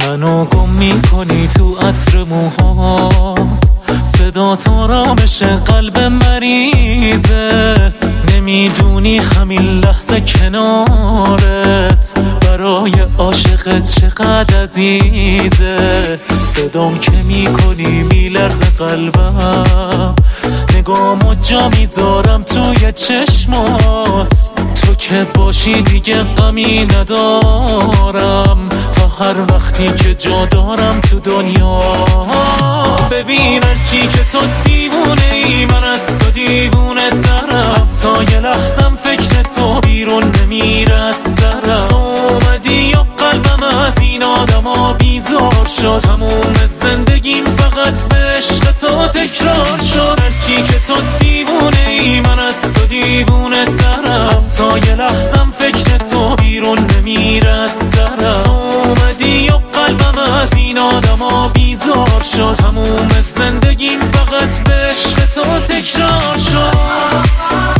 منو گم میکنی تو عطر موهات، صدا تو آرامش قلب مریضه. نمیدونی همین لحظه کنارت برای عاشقت چقدر عزیزه. صدام که میکنی میلرزه قلبم، نگامو جا میذارم توی چشمات. تو که باشی دیگه غمی ندارم، تا هر وقتی که جا دارم تو دنیا. ببین هرچی که تو دیوونه ای، من از تو دیوونه ترم. تا یه لحظم فکر تو بیرون نمیره از سرم. تو اومدی و قلبم از این آدما بیزار شد. تموم زندگیم فقط به عشق تو تکرار شد. هرچی که تو دیوونه ای، من از تو دیوونه ترم. تا یه لحظم فکر تو بیرون نمیره از سرم. تو اومدی و قلبم از این آدما بیزار شد. تموم زندگیم فقط به عشق تو تکرار شد.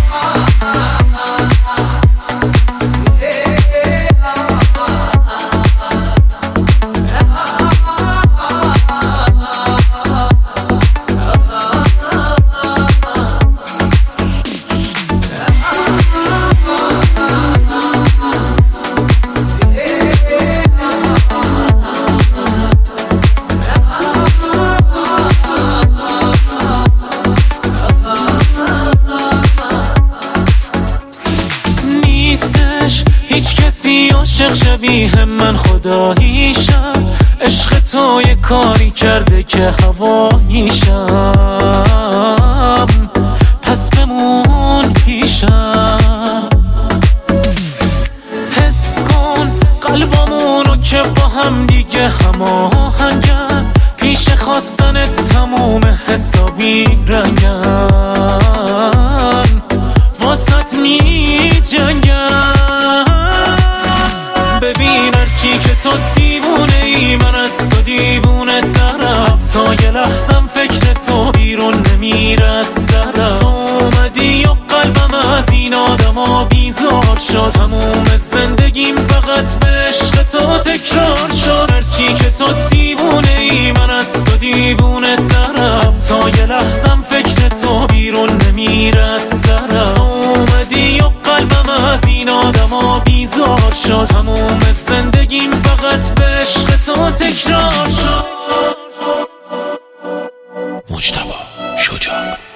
هیچ کسی عاشق شبیه من خداییشم. عشق تو یه کاری کرده که هواییشم. پس بمون پیشم، حس کن قلبامونو که با هم دیگه هماهنگن. پیش خواستن تموم حسابی رنگن، واسط می جنگن. ببین هرچی که تو دیوونه ای، من از تو دیوونه ترم. تا یه لحظم فکر تو بیرون نمیره از سرم. تو اومدی و قلبم از این آدما بیزار شد. تموم زندگیم فقط به عشق تو تکرار شد. هرچی که تو دیوونه ای، من از تو دیوونه ترم. تا یه لحظم فکر تو بیرون نمیره از سرم. تو اومدی و قلبم از این آدما بیزار شد. تموم زندگیم فقط به عشق تو تکرار شد. مجتبی شجاع.